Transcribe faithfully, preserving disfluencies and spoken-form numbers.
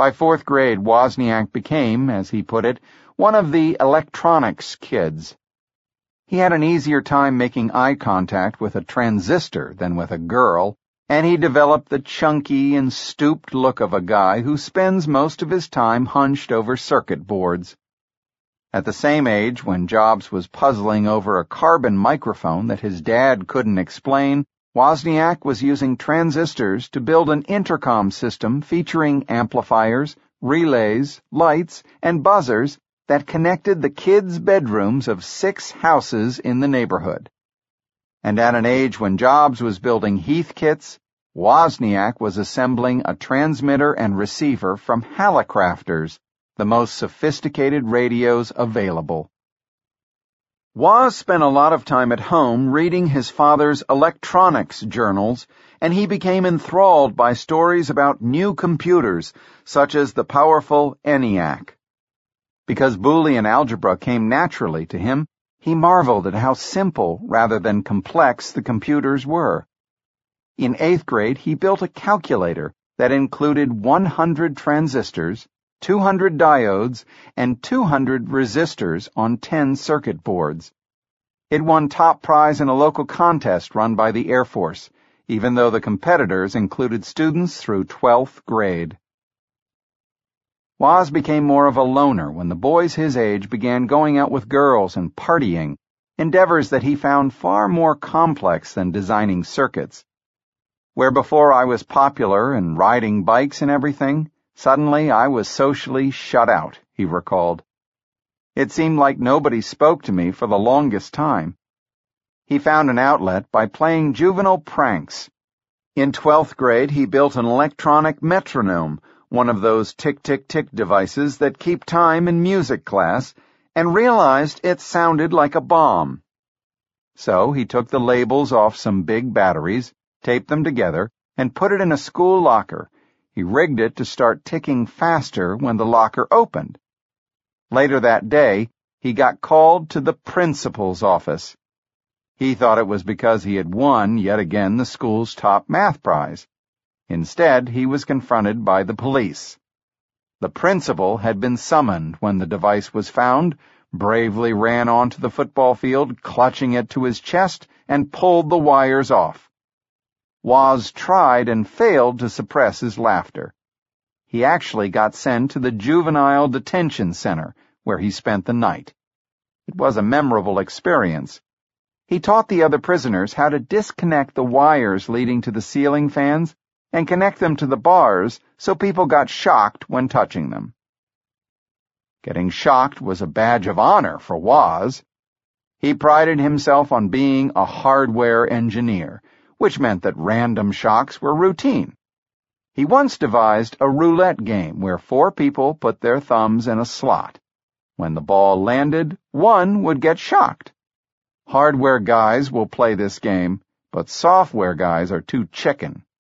By fourth grade, Wozniak became, as he put it, one of the electronics kids. He had an easier time making eye contact with a transistor than with a girl, and he developed the chunky and stooped look of a guy who spends most of his time hunched over circuit boards. At the same age, when Jobs was puzzling over a carbon microphone that his dad couldn't explain, Wozniak was using transistors to build an intercom system featuring amplifiers, relays, lights, and buzzers that connected the kids' bedrooms of six houses in the neighborhood. And at an age when Jobs was building Heathkits, Wozniak was assembling a transmitter and receiver from Hallicrafters, the most sophisticated radios available. Woz spent a lot of time at home reading his father's electronics journals, and he became enthralled by stories about new computers, such as the powerful ENIAC. Because Boolean algebra came naturally to him, he marveled at how simple rather than complex the computers were. In eighth grade, he built a calculator that included one hundred transistors, two hundred diodes, and two hundred resistors on ten circuit boards. It won top prize in a local contest run by the Air Force, even though the competitors included students through twelfth grade. Woz became more of a loner when the boys his age began going out with girls and partying, endeavors that he found far more complex than designing circuits. Where before I was popular and riding bikes and everything, suddenly I was socially shut out, he recalled. It seemed like nobody spoke to me for the longest time. He found an outlet by playing juvenile pranks. In twelfth grade, he built an electronic metronome, one of those tick-tick-tick devices that keep time in music class, and realized it sounded like a bomb. So he took the labels off some big batteries, taped them together, and put it in a school locker. He rigged it to start ticking faster when the locker opened. Later that day, he got called to the principal's office. He thought it was because he had won, yet again, the school's top math prize. Instead, he was confronted by the police. The principal had been summoned when the device was found, bravely ran onto the football field, clutching it to his chest, and pulled the wires off. Woz tried and failed to suppress his laughter. He actually got sent to the juvenile detention center, where he spent the night. It was a memorable experience. He taught the other prisoners how to disconnect the wires leading to the ceiling fans and connect them to the bars so people got shocked when touching them. Getting shocked was a badge of honor for Woz. He prided himself on being a hardware engineer, which meant that random shocks were routine. He once devised a roulette game where four people put their thumbs in a slot. When the ball landed, one would get shocked. Hardware guys will play this game, but software guys are too chicken.